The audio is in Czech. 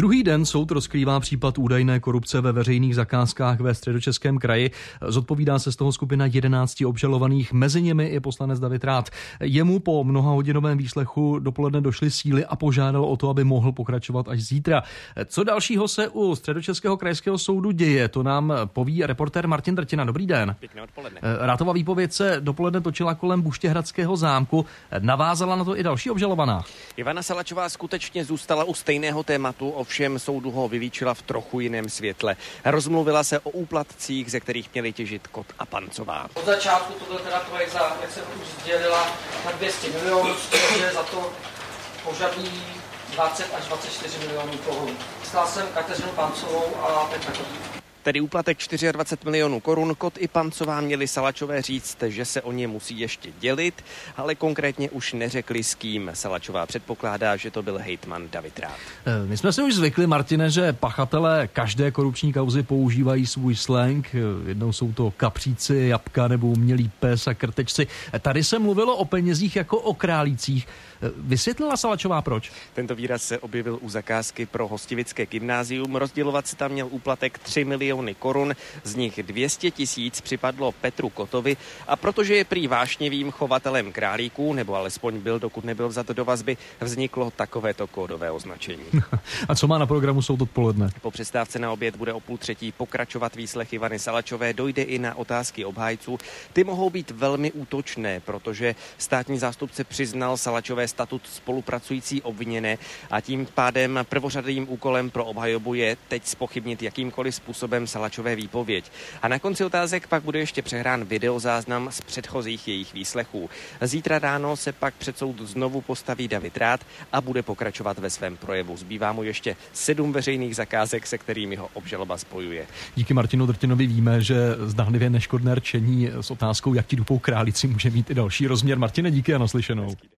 Druhý den soud rozkrývá případ údajné korupce ve veřejných zakázkách ve Středočeském kraji. Zodpovídá se z toho skupina 11 obžalovaných, mezi nimi i poslanec David Rath. Jemu po mnohahodinovém výslechu dopoledne došly síly a požádal o to, aby mohl pokračovat až zítra. Co dalšího se u Středočeského krajského soudu děje, to nám poví reportér Martin Drtina. Dobrý den. Pěkné odpoledne. Rathova výpověď se dopoledne točila kolem Buštěhradského zámku. Navázala na to i další obžalovaná. Ivana Salačová skutečně zůstala u stejného tématu, ovšem soudu ho vylíčila v trochu jiném světle. Rozmluvila se o úplatcích, ze kterých měli těžit Kott a Pancová. Od začátku to byl teda projekt za, jak se už sdělila, na 200 milionů, protože za to požadují 20 až 24 milionů korun. Stál jsem Kateřinu Pancovou a Petra Kotta. Tedy úplatek 24 milionů korun. Kott i Pancová měli Salačové říct, že se o ně musí ještě dělit, ale konkrétně už neřekli s kým. Salačová předpokládá, že to byl hejtman David Rath. My jsme si už zvykli, Martine, že pachatelé každé korupční kauzy používají svůj slang. Jednou jsou to kapříci, jabka nebo umělý pes a krtečci. Tady se mluvilo o penězích jako o králících. Vysvětlila Salačová proč? Tento výraz se objevil u zakázky pro Hostivické gymnázium. Rozdělovat se tam měl úplatek 3 miliony korun, z nich 200 000 připadlo Petru Kottovi a protože je prý vášnivým chovatelem králíků, nebo alespoň byl, dokud nebyl vzat do vazby, vzniklo takovéto kódové označení. A co má na programu soud odpoledne? Po přestávce na oběd bude o 2:30 pokračovat výslech Ivany Salačové, dojde i na otázky obhájců. Ty mohou být velmi útočné, protože státní zástupce přiznal Salačové statut spolupracující obviněné a tím pádem prvořadým úkolem pro obhajobu je teď zpochybnit jakýmkoliv způsobem Salačové výpověď. A na konci otázek pak bude ještě přehrán videozáznam z předchozích jejich výslechů. Zítra ráno se pak před soud znovu postaví David Rath a bude pokračovat ve svém projevu. Zbývá mu ještě 7 veřejných zakázek, se kterými ho obžaloba spojuje. Díky Martinu Drtinovi víme, že zdánlivě neškodné rčení s otázkou, jak ti dupou králíci, může mít i další rozměr. Martine, díky a naslyšenou.